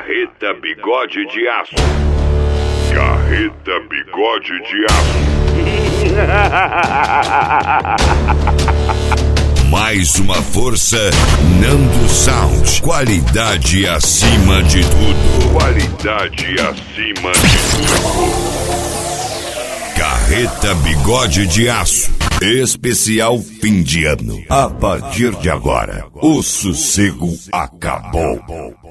Carreta Bigode de Aço. Carreta Bigode de Aço. Mais uma força, Nando Sound. Qualidade acima de tudo. Qualidade acima de tudo. Carreta Bigode de Aço. Especial fim de ano. A partir de agora, o sossego acabou.